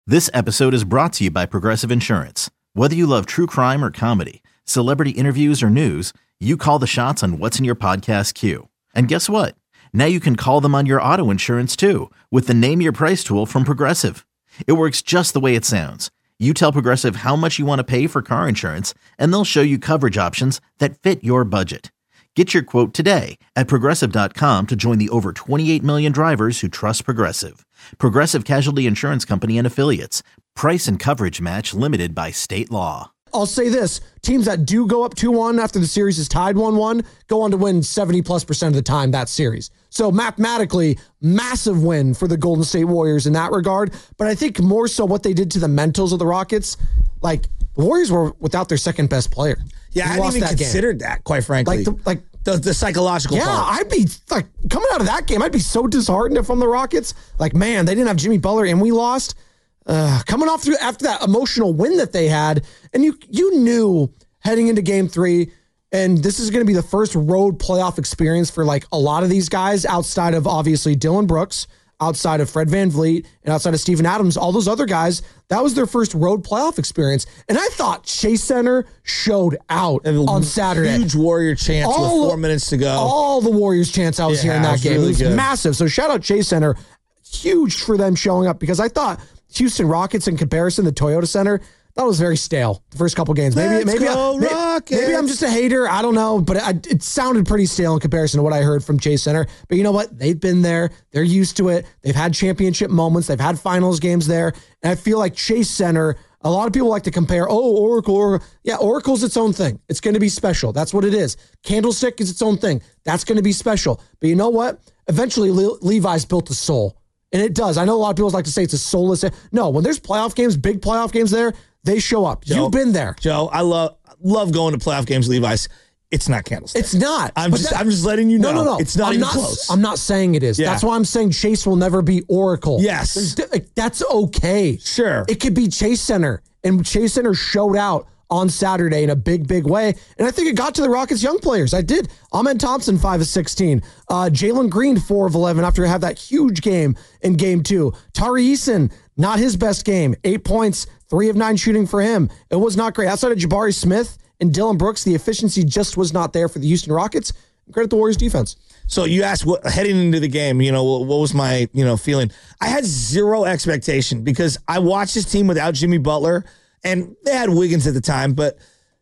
This episode is brought to you by Progressive Insurance. Whether you love true crime or comedy, celebrity interviews or news, you call the shots on what's in your podcast queue. And guess what? Now you can call them on your auto insurance too with the Name Your Price tool from Progressive. It works just the way it sounds. You tell Progressive how much you want to pay for car insurance, and they'll show you coverage options that fit your budget. Get your quote today at Progressive.com to join the over 28 million drivers who trust Progressive. Progressive Casualty Insurance Company and Affiliates. Price and coverage match limited by state law. I'll say this. Teams that do go up 2-1 after the series is tied 1-1 go on to win 70+% of the time that series. So mathematically, massive win for the Golden State Warriors in that regard. But I think more so what they did to the mentals of the Rockets, like the Warriors were without their second best player. Yeah, I hadn't even considered that, quite frankly. The psychological part. Yeah, I'd be like coming out of that game, I'd be so disheartened if I'm the Rockets. Like, man, they didn't have Jimmy Butler and we lost. Coming off after that emotional win that they had, and you knew heading into Game 3, and this is going to be the first road playoff experience for like a lot of these guys outside of obviously Dylan Brooks, outside of Fred VanVleet, and outside of Steven Adams, all those other guys, that was their first road playoff experience. And I thought Chase Center showed out on Saturday. Huge Warrior chance with 4 minutes to go. All the Warriors chance I was hearing that game. Really it was good. Massive. So shout out Chase Center. Huge for them showing up because I thought Houston Rockets in comparison to Toyota Center, that was very stale the first couple games. Maybe I'm just a hater. I don't know, but it sounded pretty stale in comparison to what I heard from Chase Center. But you know what? They've been there. They're used to it. They've had championship moments. They've had finals games there. And I feel like Chase Center, a lot of people like to compare, Oracle. Yeah, Oracle's its own thing. It's going to be special. That's what it is. Candlestick is its own thing. That's going to be special. But you know what? Eventually, Levi's built a soul. And it does. I know a lot of people like to say it's a soulless. No, when there's playoff games, big playoff games there, they show up. Joe, you've been there. Joe, I love going to playoff games, Levi's. It's not Candlestick. It's not. I'm just letting you know. No. It's not even close. I'm not saying it is. Yeah. That's why I'm saying Chase will never be Oracle. Yes. That's okay. Sure. It could be Chase Center. And Chase Center showed out on Saturday in a big, big way. And I think it got to the Rockets' young players. I did. Ahmed Thompson, 5 of 16. Jalen Green, 4 of 11 after have that huge game in Game 2. Tari Eason, not his best game. 8 points, 3 of 9 shooting for him. It was not great. Outside of Jabari Smith and Dylan Brooks, the efficiency just was not there for the Houston Rockets. Credit the Warriors defense. So you asked heading into the game, what was my, feeling? I had zero expectation because I watched this team without Jimmy Butler. And they had Wiggins at the time, but,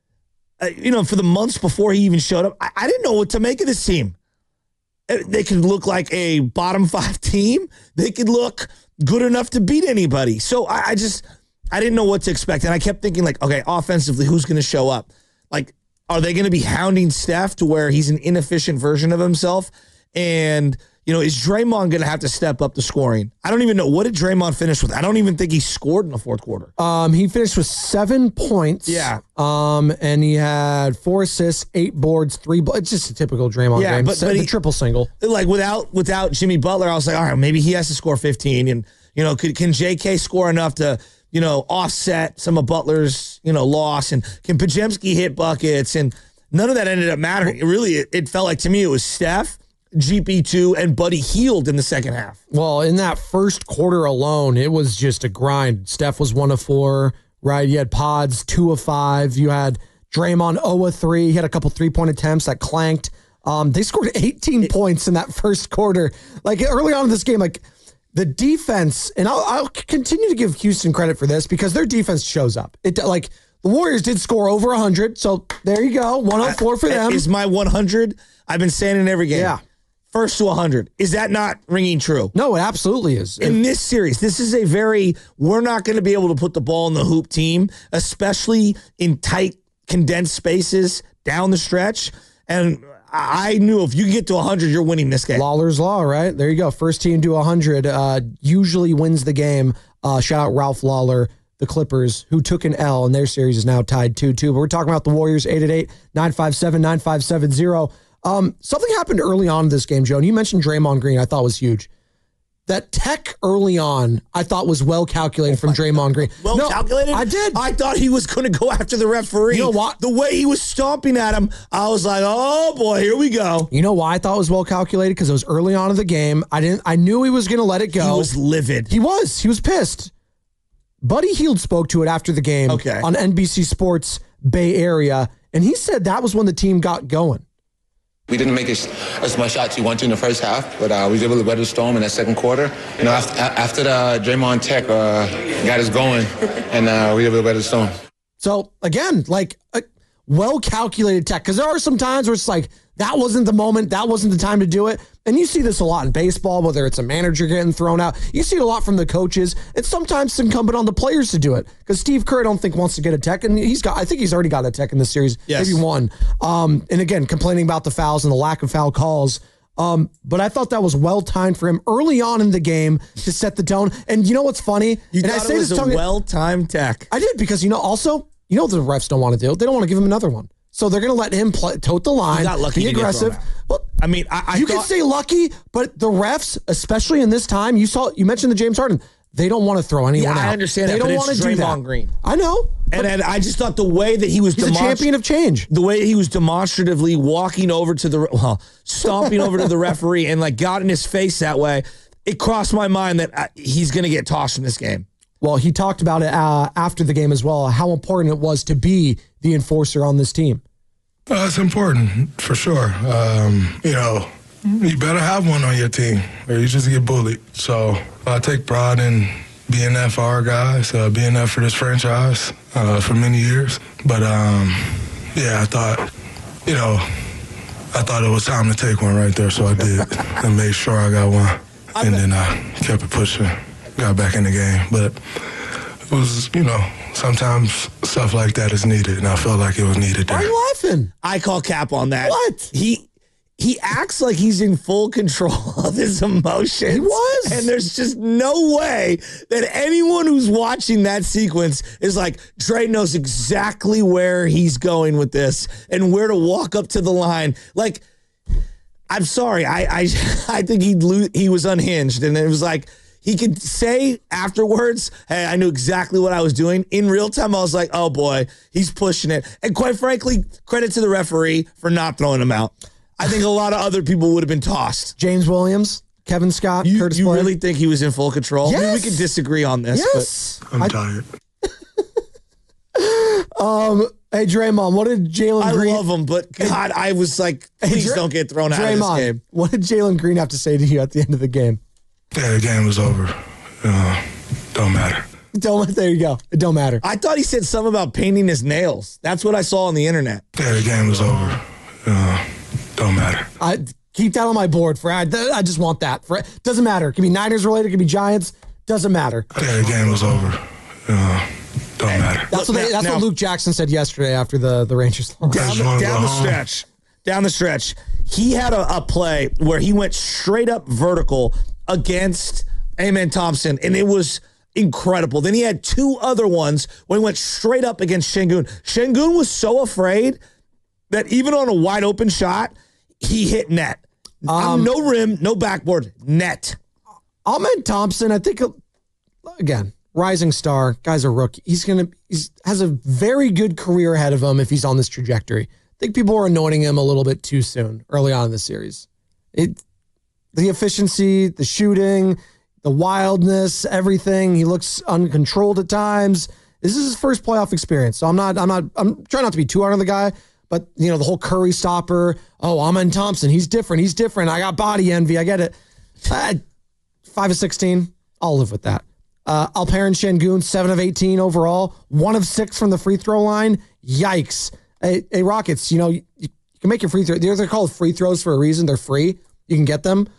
for the months before he even showed up, I didn't know what to make of this team. They could look like a bottom 5 team. They could look good enough to beat anybody. So I didn't know what to expect. And I kept thinking, like, okay, offensively, who's going to show up? Like, are they going to be hounding Steph to where he's an inefficient version of himself? And is Draymond going to have to step up the scoring? I don't even know. What did Draymond finish with? I don't even think he scored in the fourth quarter. He finished with 7 points. Yeah. And he had 4 assists, 8 boards, 3. It's just a typical Draymond game. But the triple single. Like without Jimmy Butler, I was like, all right, maybe he has to score 15. And can J.K. score enough to offset some of Butler's loss? And can Podziemski hit buckets? And none of that ended up mattering. It felt like to me it was Steph, GP2, and Buddy Hield in the second half. Well, in that first quarter alone, it was just a grind. Steph was 1 of 4, right? You had Pods 2 of 5. You had Draymond 0 of 3. He had a couple 3-point attempts that clanked. They scored 18 points in that first quarter. Like early on in this game, like the defense, and I'll continue to give Houston credit for this because their defense shows up. The Warriors did score over 100, so there you go. 104 for them. Is my 100? I've been saying in every game. Yeah. First to 100. Is that not ringing true? No, it absolutely is. In this series, this is we're not going to be able to put the ball in the hoop team, especially in tight, condensed spaces down the stretch. And I knew if you get to 100, you're winning this game. Lawler's Law, right? There you go. First team to 100 usually wins the game. Shout out Ralph Lawler, the Clippers, who took an L, and their series is now tied 2-2. But we're talking about the Warriors, 888-957-9570. Something happened early on in this game, Joe, and you mentioned Draymond Green. I thought was huge. That tech early on, I thought was well calculated from Draymond Green. Calculated? I did. I thought he was going to go after the referee. You know what? The way he was stomping at him, I was like, oh boy, here we go. You know why I thought it was well calculated? Because it was early on in the game. I knew he was going to let it go. He was livid. He was pissed. Buddy Hield spoke to it after the game on NBC Sports Bay Area, and he said that was when the team got going. We didn't make as much shots as we wanted to in the first half, but we were able to weather the storm in that second quarter. You know, after the Draymond Tech got us going, and we were able to weather the storm. So, again, like a well-calculated tech, because there are some times where it's like, that wasn't the moment, that wasn't the time to do it. And you see this a lot in baseball, whether it's a manager getting thrown out. You see it a lot from the coaches. It's sometimes incumbent on the players to do it. Because Steve Kerr, I don't think, wants to get a tech. And I think he's already got a tech in this series. Yes. Maybe one. And again, complaining about the fouls and the lack of foul calls. But I thought that was well-timed for him early on in the game to set the tone. And you know what's funny? You thought it was a well-timed tech. I did, because, also, what the refs don't want to do? They don't want to give him another one. So they're going to let him tote the line, be aggressive. Well, I mean, you can say lucky, but the refs, especially in this time, you mentioned the James Harden. They don't want to throw anyone out. I understand that, but it's Draymond Green. I know. And I just thought the way that he was he's a champion of change. The way he was demonstratively walking over to stomping over to the referee and like got in his face that way, it crossed my mind that he's going to get tossed from this game. Well, he talked about it after the game as well, how important it was to be the enforcer on this team. It's important, for sure. You better have one on your team or you just get bullied. So I take pride in being that for our guys, being that for this franchise for many years. But, I thought it was time to take one right there, so I did and made sure I got one. And then I kept it pushing, got back in the game. But it was, sometimes stuff like that is needed, and I felt like it was needed there. Why are you laughing? I call cap on that. What? He acts like he's in full control of his emotions. He was. And there's just no way that anyone who's watching that sequence is like, Dre knows exactly where he's going with this and where to walk up to the line. Like, I'm sorry. I think he was unhinged, and it was like, he could say afterwards, hey, I knew exactly what I was doing. In real time, I was like, oh, boy, he's pushing it. And quite frankly, credit to the referee for not throwing him out. I think a lot of other people would have been tossed. James Williams, Kevin Scott, Curtis You Blair. really think he was in full control? Yes. I mean, we could disagree on this. Yes. But I'm tired. Hey, Draymond, what did Jalen Green... I love him, but God, I was like, please don't get thrown out of this game. What did Jalen Green have to say to you at the end of the game? Yeah, the game was over. Don't matter. There you go. It don't matter. I thought he said something about painting his nails. That's what I saw on the internet. Yeah, the game was over. Don't matter. I keep that on my board. I just want that. Doesn't matter. It can be Niners related. It can be Giants. Doesn't matter. Yeah, the game was over. Don't matter. That's what Luke Jackson said yesterday after the Rangers lost. Down the stretch, he had a play where he went straight up vertical against Amen Thompson, and it was incredible. Then he had two other ones where he went straight up against Şengün. Şengün was so afraid that even on a wide open shot, he hit net. No rim, no backboard, net. Amen Thompson, I think, again, rising star, guy's a rookie. He has a very good career ahead of him if he's on this trajectory. I think people are anointing him a little bit too soon early on in the series. The efficiency, the shooting, the wildness, everything. He looks uncontrolled at times. This is his first playoff experience. So I'm trying not to be too hard on the guy, but the whole Curry stopper. Oh, Amen Thompson, he's different. I got body envy. I get it. 5 of 16. I'll live with that. Alperen Şengün, 7 of 18 overall, 1 of 6 from the free throw line. Yikes. Hey, Rockets, you can make your free throw. They're called free throws for a reason. They're free. You can get them.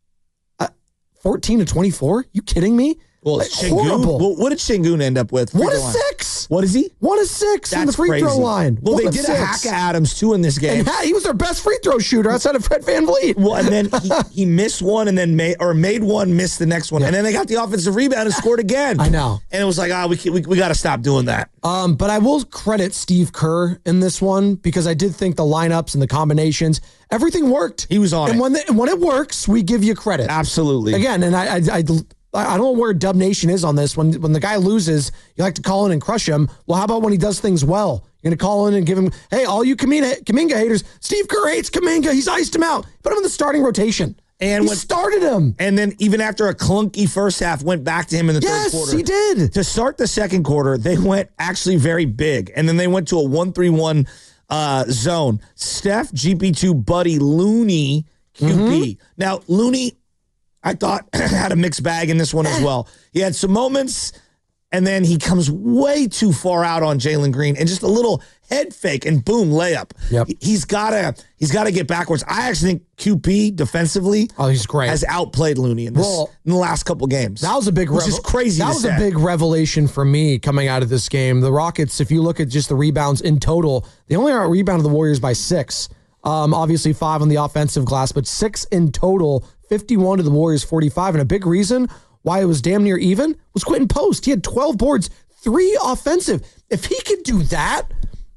14 to 24? You kidding me? Well, horrible. What did Şengün end up with? 1 of 6. What is he? 1 of 6 from the free throw line. Well, they did a hack of Adams too in this game. And he was their best free throw shooter outside of Fred VanVleet. Well, and then he missed one and then made one, missed the next one. Yeah. And then they got the offensive rebound and scored again. I know. And it was like, we got to stop doing that. But I will credit Steve Kerr in this one because I did think the lineups and the combinations, everything worked. He was on it. And when it works, we give you credit. Absolutely. Again, and I don't know where Dub Nation is on this. When the guy loses, you like to call in and crush him. Well, how about when he does things well? You're going to call in and give him, hey, all you Kuminga haters, Steve Kerr hates Kuminga. He's iced him out. Put him in the starting rotation. And he started him. And then even after a clunky first half, went back to him in the third quarter. Yes, he did. To start the second quarter, they went actually very big. And then they went to a 1-3-1 zone. Steph, GP2, Buddy, Looney, QP. Now, Looney, I thought, had a mixed bag in this one as well. He had some moments, and then he comes way too far out on Jalen Green, and just a little head fake, and boom, layup. Yep. He's gotta get backwards. I actually think QP defensively, he's great, has outplayed Looney in the last couple games. That was a big, which is crazy. That was a big revelation for me coming out of this game. The Rockets, if you look at just the rebounds in total, they only out-rebounded the Warriors by 6. Obviously 5 on the offensive glass, but 6 in total. 51 to the Warriors 45, and a big reason why it was damn near even was Quentin Post. He had 12 boards, 3 offensive. If he could do that,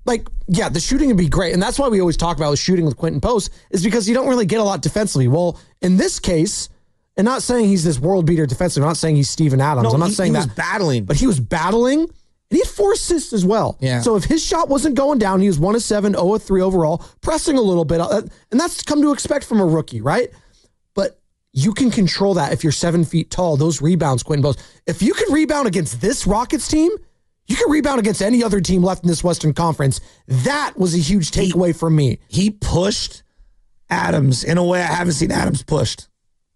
the shooting would be great. And that's why we always talk about shooting with Quentin Post, is because you don't really get a lot defensively. Well, in this case, and not saying he's this world beater defensively, I'm not saying he's Steven Adams. No, I'm not saying he that. was battling. But he was battling, and he had 4 assists as well. Yeah. So if his shot wasn't going down, he was 1 of 7, 0 of 3 overall, pressing a little bit. And that's come to expect from a rookie, right? But you can control that if you're 7 feet tall, those rebounds, Quentin Post. If you can rebound against this Rockets team, you can rebound against any other team left in this Western Conference. That was a huge takeaway for me. He pushed Adams in a way I haven't seen Adams pushed.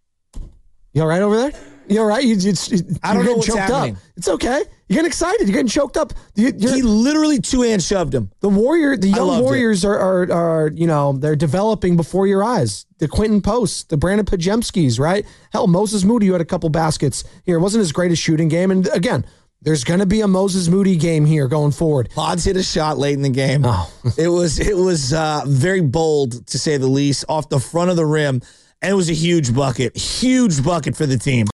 You all right over there? You all right? I don't know what's happening. Up. It's okay. You're getting excited. You're getting choked up. He literally 2-hand shoved him. The young Warriors are they're developing before your eyes. The Quentin Posts, the Brandon Pajemskis, right? Hell, Moses Moody, who had a couple baskets here. It wasn't his greatest shooting game. And again, there's going to be a Moses Moody game here going forward. Pods hit a shot late in the game. Oh. It was very bold, to say the least, off the front of the rim. And it was a huge bucket for the team.